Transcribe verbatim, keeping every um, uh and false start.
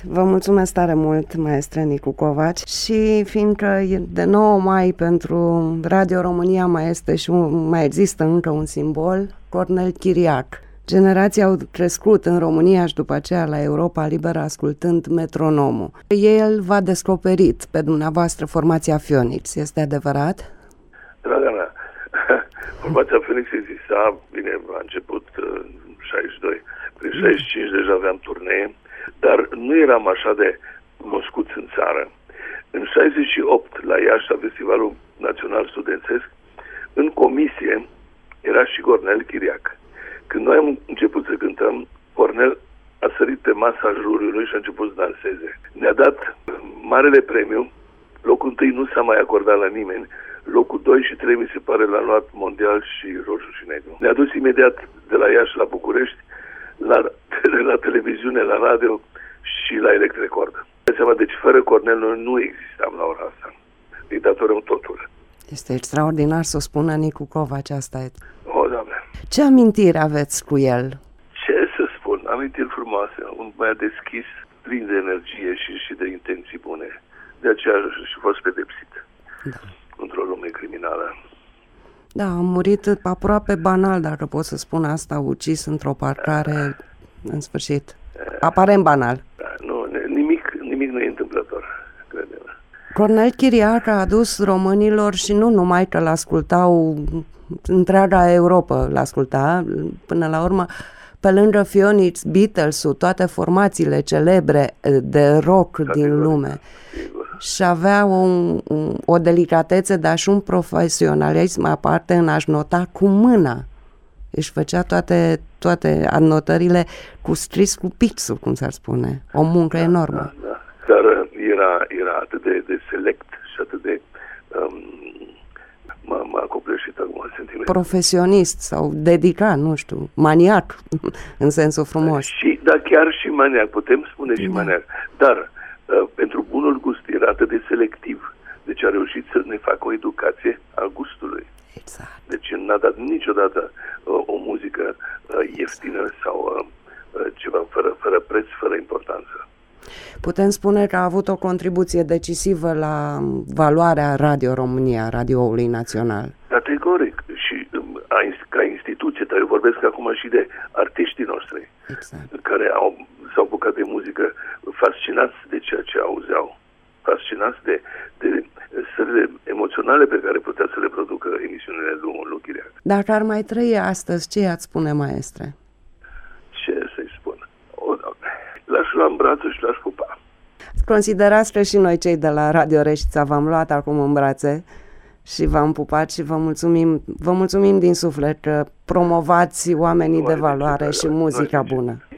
Vă mulțumesc tare mult, maestre Nicu Covaci, și fiindcă e de nouă mai pentru Radio România mai este și un, mai există încă un simbol, Cornel Chiriac. Generații au crescut în România și după aceea la Europa Liberă ascultând Metronomul. El v-a descoperit pe dumneavoastră formația Phoenix, este adevărat? Draga mea, formația Phoenix exista, bine, a început în șaizeci și doi, prin șaizeci și cinci deja aveam turnee, dar nu eram așa de moscuți în țară. În șaizeci și opt, la Iași, la Festivalul Național Studențesc, în comisie era și Cornel Chiriac. Când noi am început să cântăm, Cornel a sărit pe masa juriului și a început să danseze. Ne-a dat marele premiu, locul întâi nu s-a mai acordat la nimeni, locul doi și trei mi se pare l-a luat Mondial și Roșu și Negru. Ne-a dus imediat de la Iași la București, la, la televiziune, la radio și la Electrecord. De seama, deci fără Cornel noi nu existam la ora asta. Îi datorăm totul. Este extraordinar să o spună Nicu Covaci, asta e. O, Doamne. Ce amintiri aveți cu el? Ce să spun? Amintiri frumoase. Un băiat deschis, plin de energie și, și de intenții bune. De aceea și fost pedepsit. Da. Într-o lume criminală. Da, a murit aproape banal, dacă pot să spun asta, ucis într-o parcare, în sfârșit. Aparent banal. Da, nu, nimic, nimic nu e întâmplător, crede-mă. Cornel Chiriac a adus românilor, și nu numai că l-ascultau, întreaga Europa l-asculta, până la urmă, pe lângă Phoenix, Beatles-ul, toate formațiile celebre de rock Categoric. din lume. Sigur. Și avea o, o delicatețe, dar și un profesionalism aparte în a-și nota cu mâna. Își făcea toate, toate annotările cu scris cu pixul, cum s-ar spune. O muncă da, enormă. Da, da. Dar era, era atât de, de select și atât de... Um, m-a, m-a copleșit acum sentimentul. Profesionist sau dedicat, nu știu, maniac, în sensul frumos. Și, da, chiar și maniac, putem spune și da. maniac. Dar... Uh, pentru bunul gust era atât de selectiv. Deci a reușit să ne facă o educație a gustului. Exact. Deci n-a dat niciodată uh, o muzică uh, ieftină sau uh, ceva fără, fără preț, fără importanță. Putem spune că a avut o contribuție decisivă la valoarea Radio România, radioului național. Categoric. Și um, ca instituție, dar eu vorbesc acum și de artiștii noștri, exact. care au, s-au bucat de muzică, fascinați de ceea ce auzeau, fascinați de, de stările emoționale pe care putea să le producă emisiunile lui Chiriac. Dacă ar mai trăi astăzi, ce i-ați spune, maestre? Ce să-i spun? O, Doamne, l-aș lua în brațe și l-aș pupa. Considerați că și noi cei de la Radio Reșița v-am luat acum în brațe și v-am pupat și vă mulțumim, vă mulțumim din suflet că promovați oamenii de valoare și muzica bună.